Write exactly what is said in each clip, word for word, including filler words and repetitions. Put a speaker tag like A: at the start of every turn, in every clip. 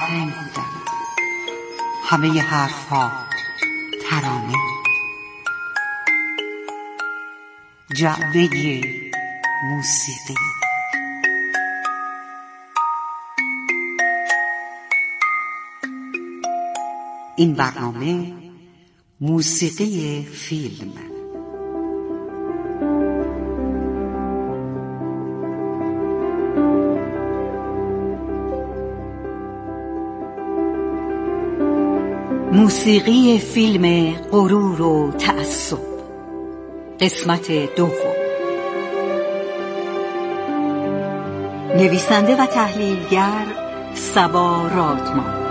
A: آهنگ بودند، همه حرفها ترانه، جعبه موسیقی. این برنامه موسیقی فیلم. موسیقی فیلم غرور و تعصب، قسمت دوم. نویسنده و تحلیلگر صبا رادمان،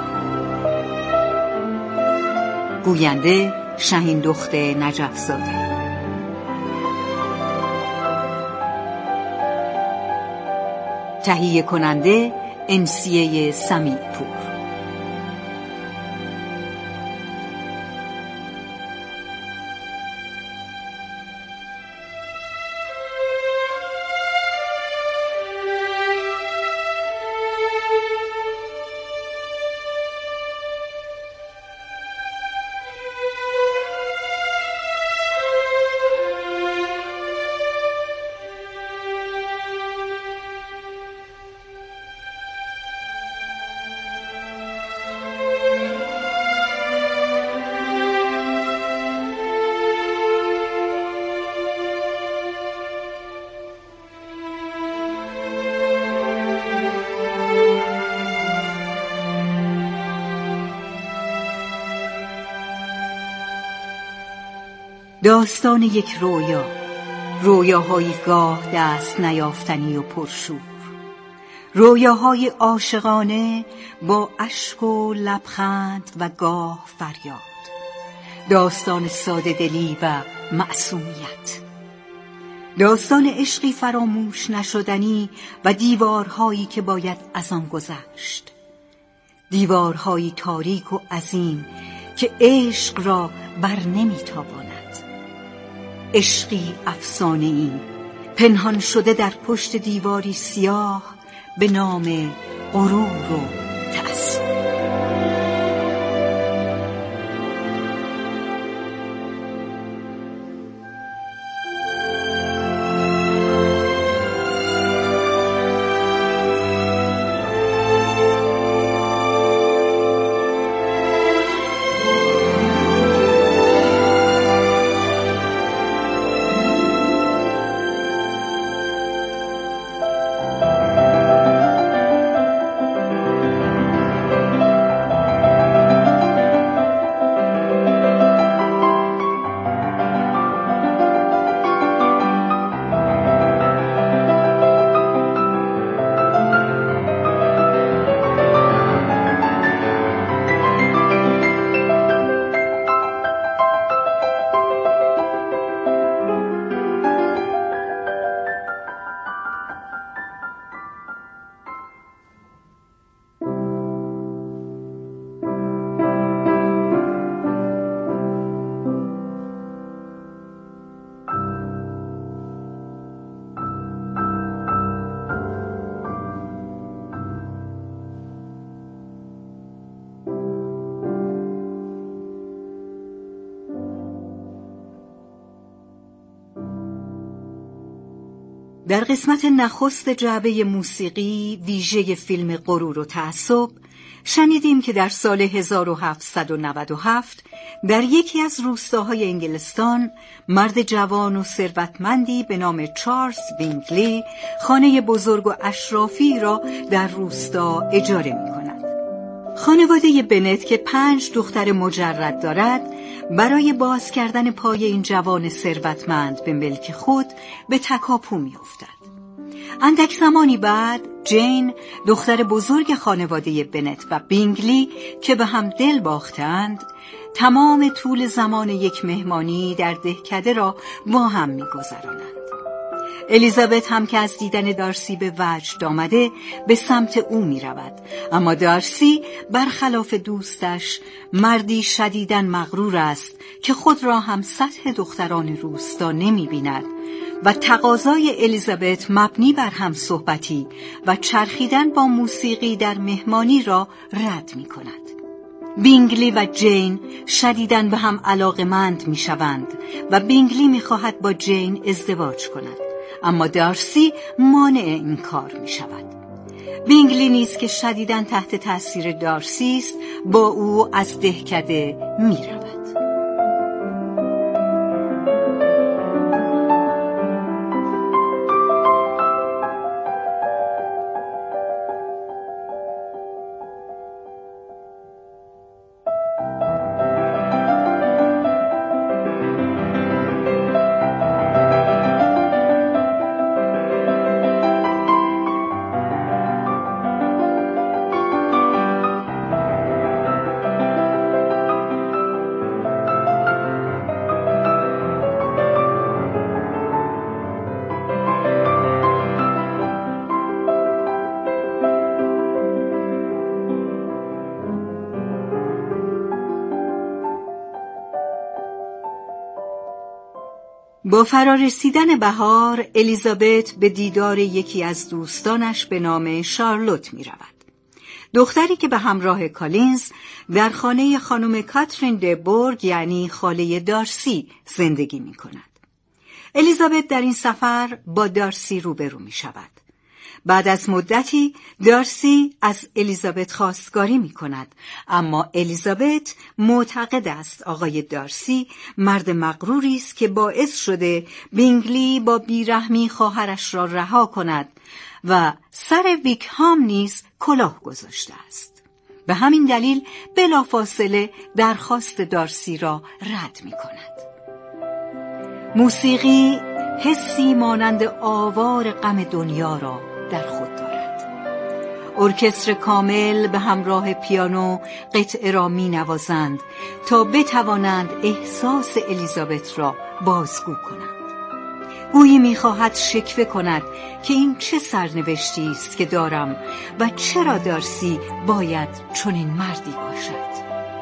A: گوینده شهین دخت نجف‌زاده، تهیه کننده امسیه سمیع‌پور. داستان یک رویا، رویاهای گاه دست نیافتنی و پرشور، رویاهای عاشقانه با اشک و لبخند و گاه فریاد، داستان ساده دلی و معصومیت، داستان عشقی فراموش نشدنی و دیوارهایی که باید از آن گذشت، دیوارهایی تاریک و عظیم که عشق را بر نمیتاباند، عشقی افسانه‌ای پنهان شده در پشت دیواری سیاه به نام غرور و تعصب. در قسمت نخست جعبه موسیقی ویژه فیلم غرور و تعصب شنیدیم که در سال هزار و هفتصد و نود و هفت در یکی از روستاهای انگلستان مرد جوان و ثروتمندی به نام چارلز بینگلی خانه بزرگ و اشرافی را در روستا اجاره می‌کند. خانواده بنت که پنج دختر مجرد دارد برای باز کردن پای این جوان ثروتمند به ملک خود به تکاپو می‌افتد. اندک زمانی بعد جین دختر بزرگ خانواده بنت و بینگلی که به هم دل باختند تمام طول زمان یک مهمانی در دهکده را با هم می‌گذرانند. الیزابت هم که از دیدن دارسی به وجد آمده به سمت او می رود، اما دارسی برخلاف دوستش مردی شدیداً مغرور است که خود را هم سطح دختران روستا نمی بیند و تقاضای الیزابت مبنی بر هم صحبتی و چرخیدن با موسیقی در مهمانی را رد می کند. بینگلی و جین شدیداً به هم علاقه‌مند می شوند و بینگلی می خواهد با جین ازدواج کند، اما دارسی مانع این کار می شود. بینگلی نیز که شدیداً تحت تأثیر دارسی است، با او از دهکده می رود. با فرارسیدن بهار، الیزابت به دیدار یکی از دوستانش به نام شارلوت می رود. دختری که به همراه کالینز در خانه خانم کاترین دبورگ یعنی خاله دارسی زندگی می کند. الیزابت در این سفر با دارسی روبرو می شود. بعد از مدتی دارسی از الیزابت خواستگاری می کند، اما الیزابت معتقد است آقای دارسی مرد مغروری است که باعث شده بینگلی با بیرحمی خواهرش را رها کند و سر ویکهام نیز کلاه گذاشته است. به همین دلیل بلافاصله درخواست دارسی را رد می کند. موسیقی حسی مانند آوار غم دنیا را در خود دارد. ارکستر کامل به همراه پیانو قطعه را می نوازند تا بتوانند احساس الیزابت را بازگو کنند. گویی می خواهد شکوه کند که این چه سرنوشتی است که دارم و چرا دارسی باید چنین مردی باشد.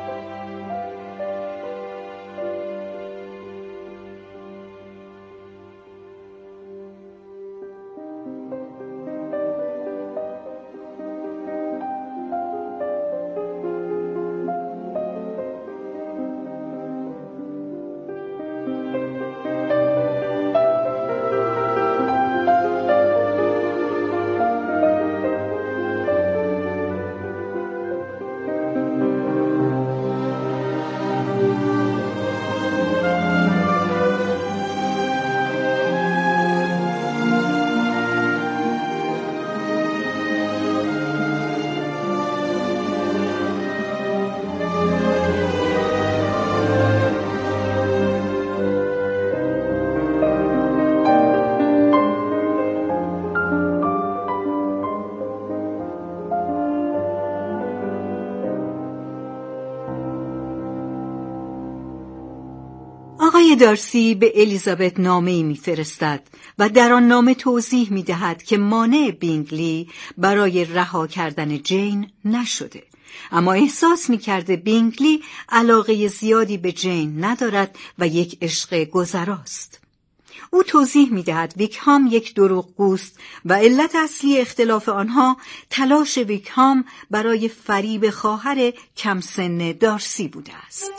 A: آقای دارسی به الیزابت نامه‌ای می‌فرستد و در آن نامه توضیح می‌دهد که مانع بینگلی برای رها کردن جین نشده، اما احساس می‌کرده بینگلی علاقه زیادی به جین ندارد و یک عشق گذراست. او توضیح می‌دهد ویکهام یک دروغگوست و علت اصلی اختلاف آنها تلاش ویکهام برای فریب خواهر کم سن دارسی بوده است.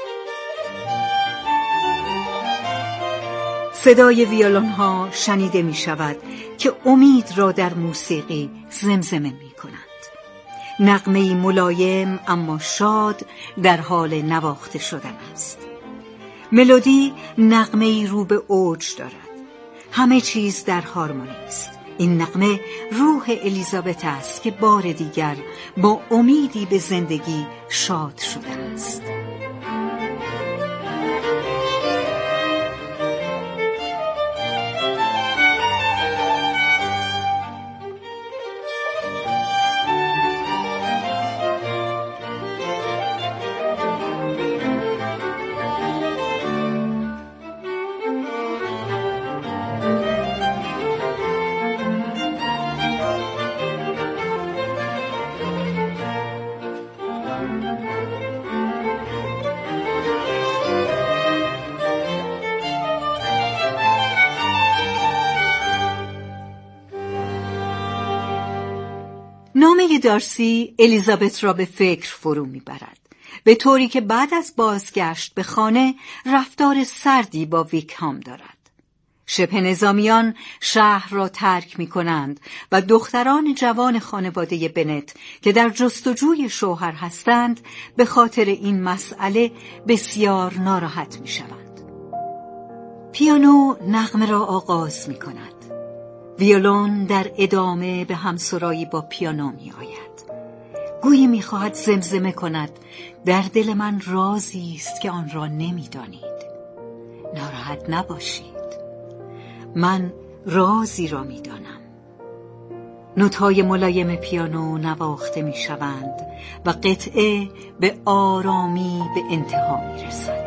A: صدای ویولون ها شنیده می شود که امید را در موسیقی زمزمه می کنند. نغمه‌ای ملایم اما شاد در حال نواخته شدن است. ملودی نغمه‌ای رو به اوج دارد. همه چیز در هارمونی است. این نغمه روح الیزابت است که بار دیگر با امیدی به زندگی شاد شده است. ادامه دارسی الیزابت را به فکر فرو میبرد، به طوری که بعد از بازگشت به خانه رفتار سردی با ویکهام دارد. شبه نظامیان شهر را ترک می کنند و دختران جوان خانواده بنت که در جستجوی شوهر هستند به خاطر این مسئله بسیار ناراحت می شوند. پیانو نغمه را آغاز می کند. ویولون در ادامه به همسرایی با پیانو می آید. گویی می خواهد زمزمه کند در دل من رازی است که آن را نمی دانید. ناراحت نباشید، من رازی را می دانم. نوت‌های ملایم پیانو نواخته می شوند و قطعه به آرامی به انتها می رسد.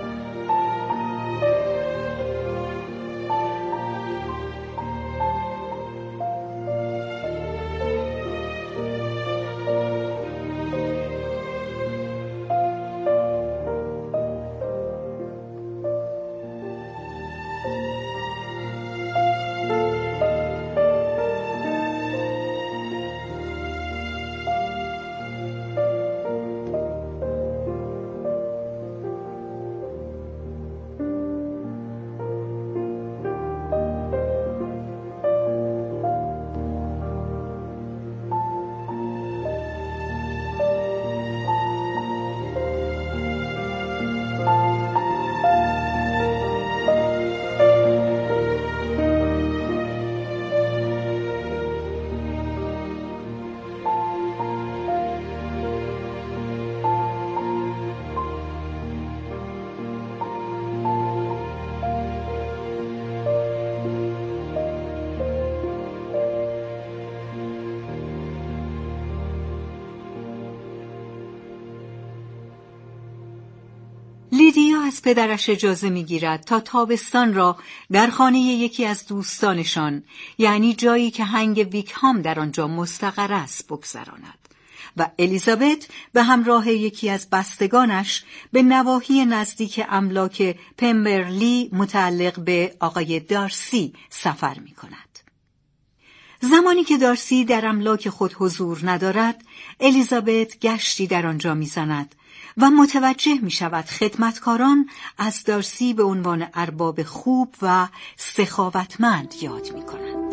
A: لیدیا از پدرش اجازه می‌گیرد تا تابستان را در خانه یکی از دوستانشان، یعنی جایی که هنگ ویکهام در آنجا مستقر است، بگذراند و الیزابت به همراه یکی از بستگانش به نواحی نزدیک املاک پمبرلی متعلق به آقای دارسی سفر می‌کند. زمانی که دارسی در املاک خود حضور ندارد، الیزابت گشتی در آنجا می‌زند و متوجه می شود خدمتکاران از دارسی به عنوان ارباب خوب و سخاوتمند یاد می کنند.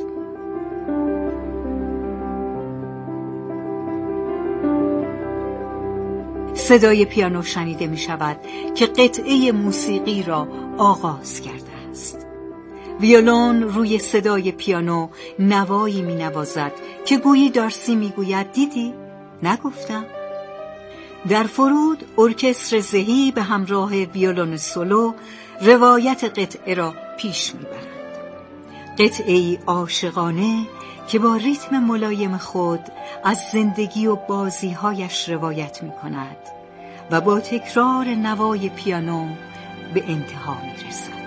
A: صدای پیانو شنیده می شود که قطعه موسیقی را آغاز کرده است. ویولون روی صدای پیانو نوایی می نوازد که گویی دارسی می گوید دیدی؟ نگفتم؟ در فرود ارکستر زهی به همراه ویولون سولو روایت قطعه را پیش میبرند. قطعه‌ای عاشقانه که با ریتم ملایم خود از زندگی و بازی‌هایش روایت میکند و با تکرار نوای پیانو به انتها میرسد.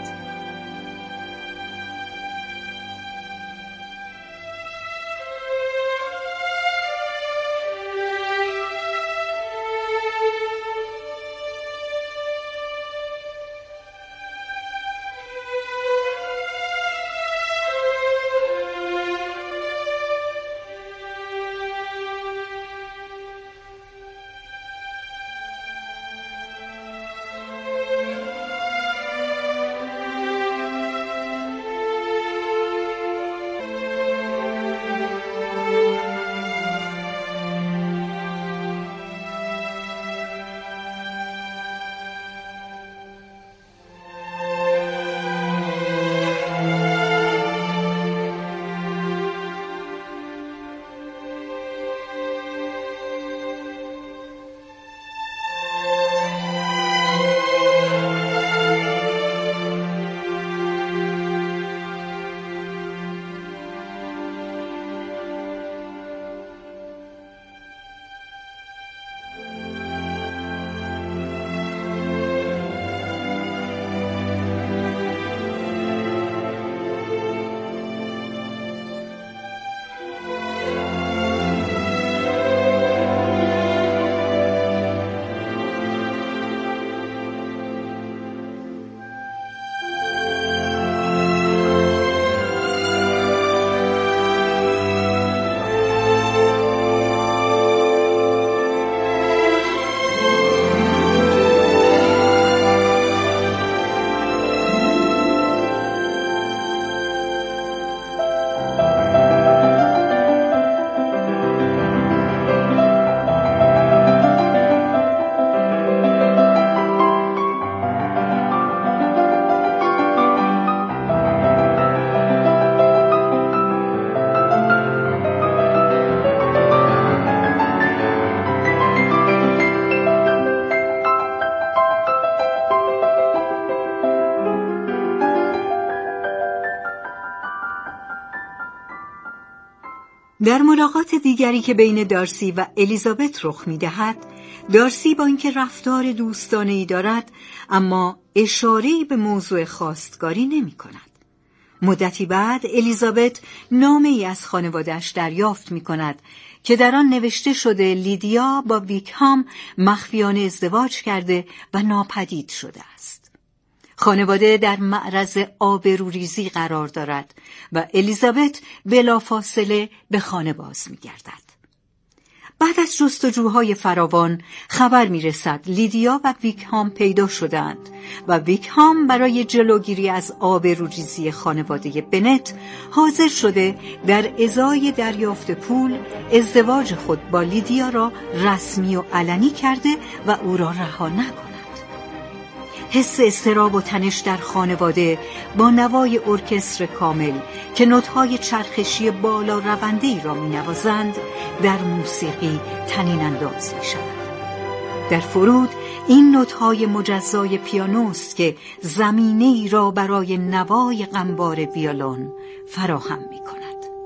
A: در ملاقات دیگری که بین دارسی و الیزابت رخ می‌دهد، دارسی با اینکه رفتار دوستانه‌ای دارد اما اشاره‌ای به موضوع خواستگاری نمی‌کند. مدتی بعد الیزابت نامه‌ای از خانواده‌اش دریافت می‌کند که در آن نوشته شده لیدیا با ویکهام مخفیانه ازدواج کرده و ناپدید شده است. خانواده در معرض آبروریزی قرار دارد و الیزابت بلافاصله به خانه باز می‌گردد. بعد از جستجوهای فراوان خبر می‌رسد لیدیا و ویکهام پیدا شدند و ویکهام برای جلوگیری از آبروریزی خانواده بنت حاضر شده در ازای دریافت پول ازدواج خود با لیدیا را رسمی و علنی کرده و او را رها نکند. حس اضطراب و تنش در خانواده با نوای ارکستر کامل که نوت‌های چرخشی بالا رونده‌ای را می‌نوازند در موسیقی طنین انداز می‌شود. در فرود این نوت‌های مجزای پیانوست که زمینه‌ای را برای نوای غمبار ویولون فراهم می‌کند.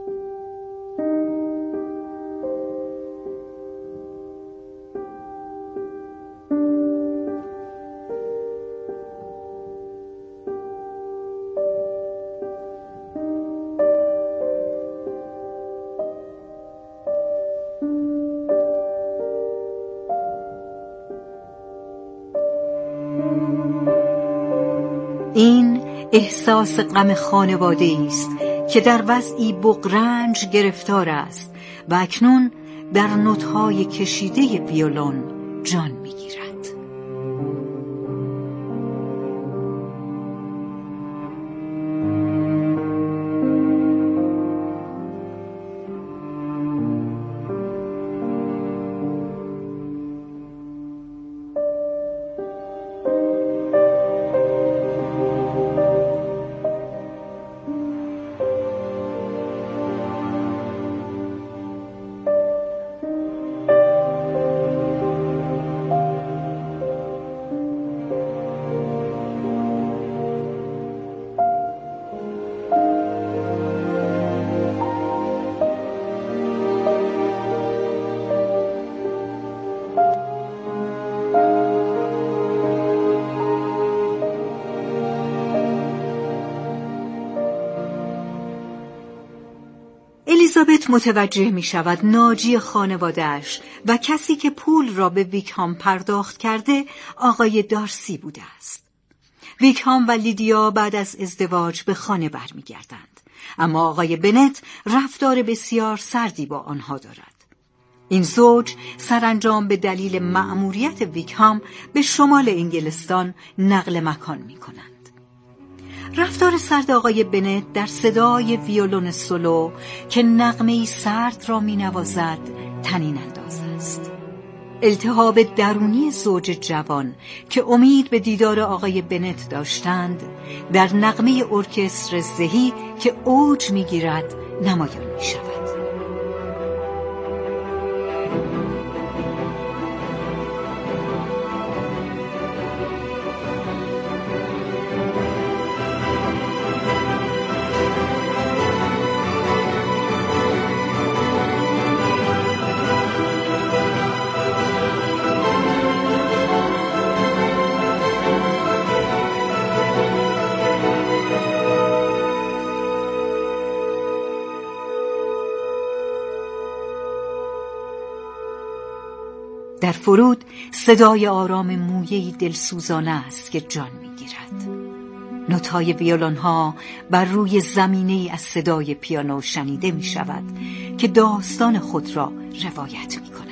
A: این احساس غم خانواده‌ای است که در وضعی بغرنج گرفتار است و اکنون در نوت‌های کشیده ویولون جان می‌گیرد. الیزابت متوجه می شود ناجی خانواده‌اش و کسی که پول را به ویکهام پرداخت کرده آقای دارسی بوده است. ویکهام و لیدیا بعد از ازدواج به خانه برمی گردند، اما آقای بنت رفتار بسیار سردی با آنها دارد. این زوج سرانجام به دلیل مأموریت ویکهام به شمال انگلستان نقل مکان می کنند. رفتار سرد آقای بنت در صدای ویولون سولو که نغمه‌ای سرد را می‌نوازد طنین انداز است. التهاب درونی زوج جوان که امید به دیدار آقای بنت داشتند در نغمه ارکستر زهی که اوج می‌گیرد نمایان می‌شود. در فرود صدای آرام مویه‌ای دلسوزانه است که جان می‌گیرد. نوت‌های ویولون‌ها بر روی زمینه‌ای از صدای پیانو شنیده می‌شود که داستان خود را روایت می‌کند.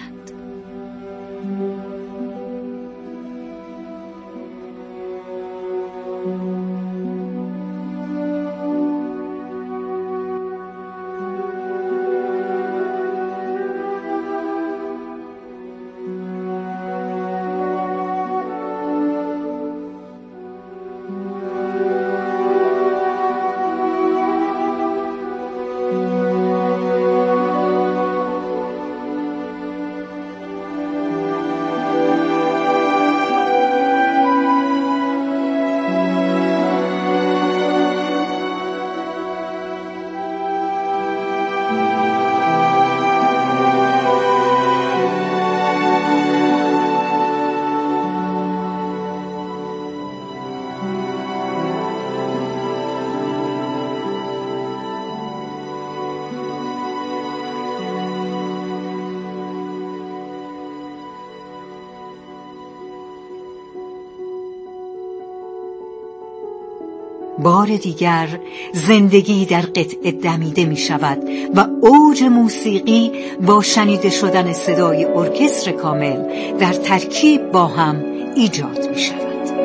A: بار دیگر زندگی در قطعه دمیده می شود و اوج موسیقی با شنیده شدن صدای ارکستر کامل در ترکیب با هم ایجاد می شود.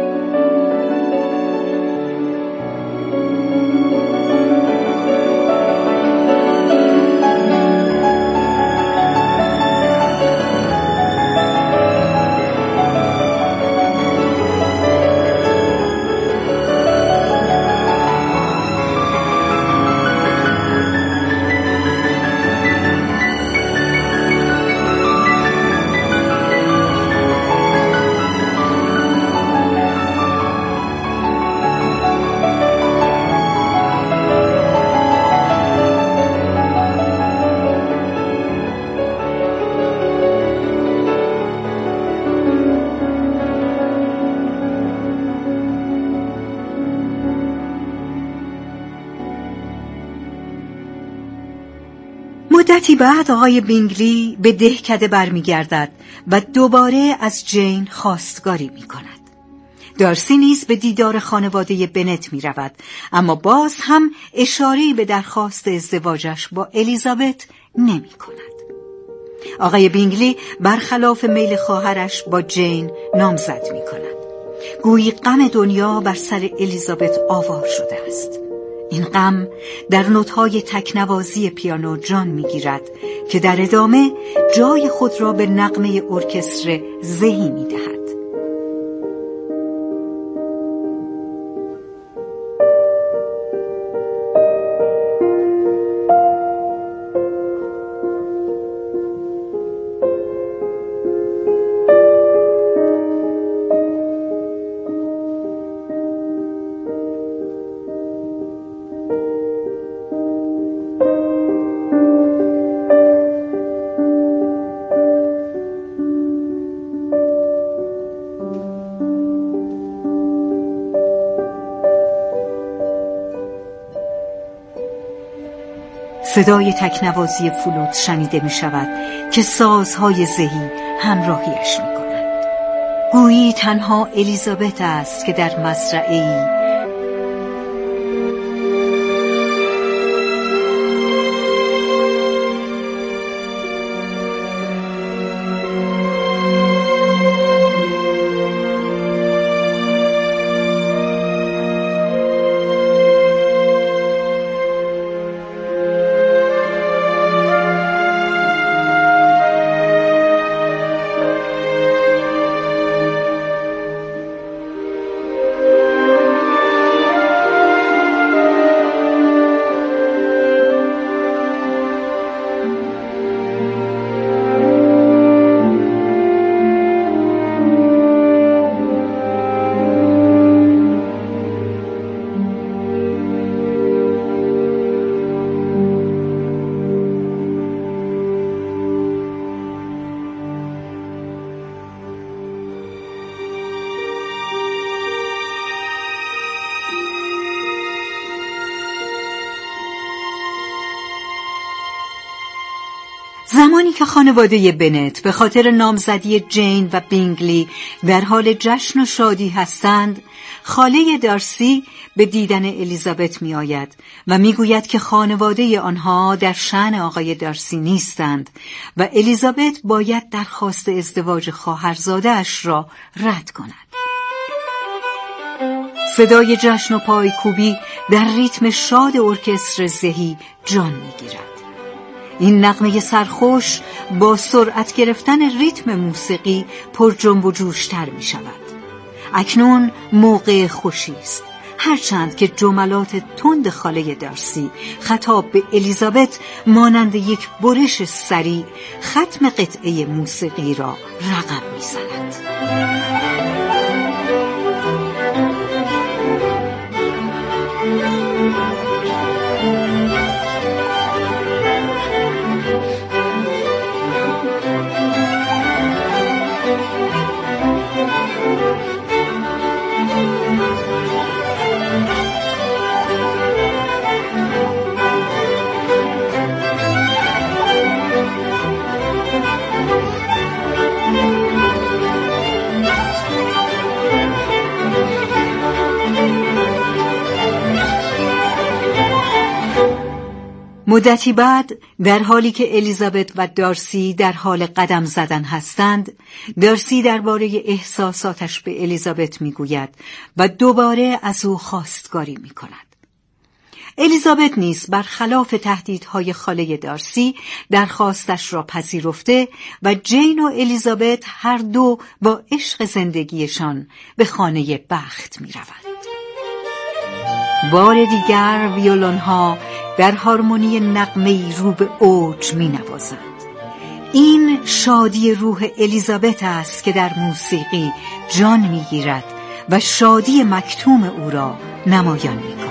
A: مدتی بعد آقای بینگلی به دهکده برمیگردد و دوباره از جین خواستگاری می کند. دارسی نیز به دیدار خانواده بنت می رود، اما باز هم اشاره‌ای به درخواست ازدواجش با الیزابت نمی کند. آقای بینگلی برخلاف میل خواهرش با جین نامزد می کند. گویی غم دنیا بر سر الیزابت آوار شده است. این غم در نوت‌های تکنوازی پیانو جان می‌گیرد که در ادامه جای خود را به نغمه ارکستر زهی می‌دهد. صدای تکنوازی فلوت شنیده می شود که سازهای زهی همراهیش می کنند. گویی تنها الیزابت است که در مزرعه‌ای زمانی که خانواده بنت به خاطر نامزدی جین و بینگلی در حال جشن و شادی هستند، خاله دارسی به دیدن الیزابت می آید و می گوید که خانواده آنها در شأن آقای دارسی نیستند و الیزابت باید درخواست ازدواج خواهرزاده‌اش را رد کند. صدای جشن و پایکوبی در ریتم شاد ارکستر زهی جان می گیرد. این نغمه سرخوش با سرعت گرفتن ریتم موسیقی پر جنب و جوشتر می شود. اکنون موقع خوشی است، هرچند که جملات تند خاله دارسی خطاب به الیزابت مانند یک برش سریع ختم قطعه موسیقی را رقم می زند. مدتی بعد در حالی که الیزابت و دارسی در حال قدم زدن هستند، دارسی درباره احساساتش به الیزابت میگوید و دوباره از او خواستگاری میکند. الیزابت نیز برخلاف تهدیدهای خاله دارسی درخواستش را پذیرفته و جین و الیزابت هر دو با عشق زندگیشان به خانه بخت میروند. بار دیگر ویولون‌ها در هارمونی نغمه‌ای رو به اوج می‌نوازند. این شادی روح الیزابت است که در موسیقی جان می‌گیرد و شادی مکتوم او را نمایان می‌کند.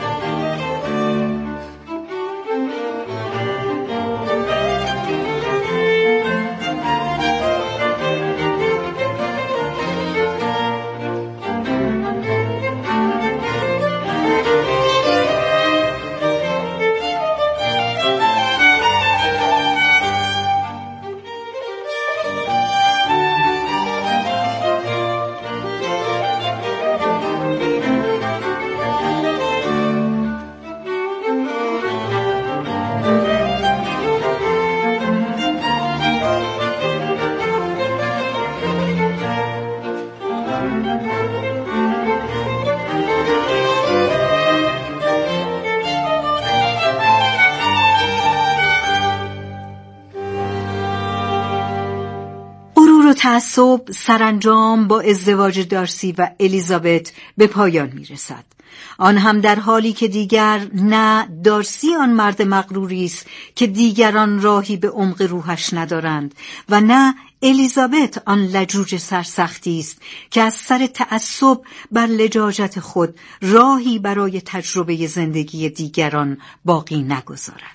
A: تعصب سرانجام با ازدواج دارسی و الیزابت به پایان می رسد. آن هم در حالی که دیگر نه دارسی آن مرد مغروری است که دیگران راهی به عمق روحش ندارند و نه الیزابت آن لجوج سرسختی است که از سر تعصب بر لجاجت خود راهی برای تجربه زندگی دیگران باقی نگذارد.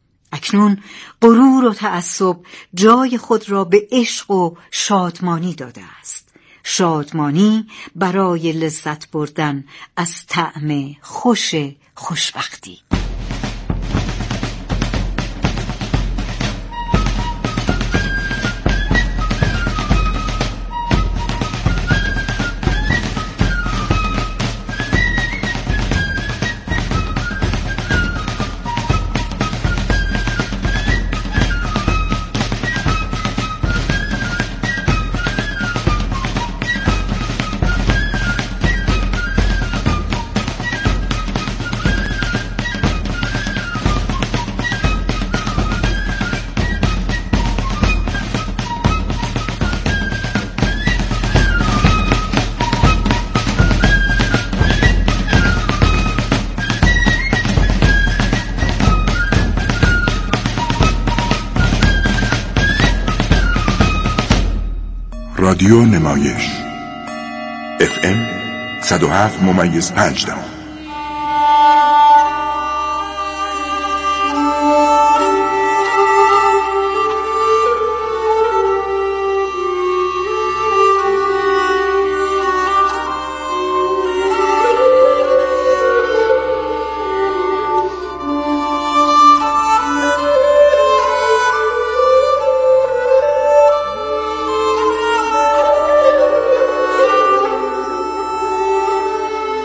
A: اکنون غرور و تعصب جای خود را به عشق و شادمانی داده است. شادمانی برای لذت بردن از طعم خوش خوشبختی.
B: رادیو نمایش اف ام صد و هفت ممیز پنج دهم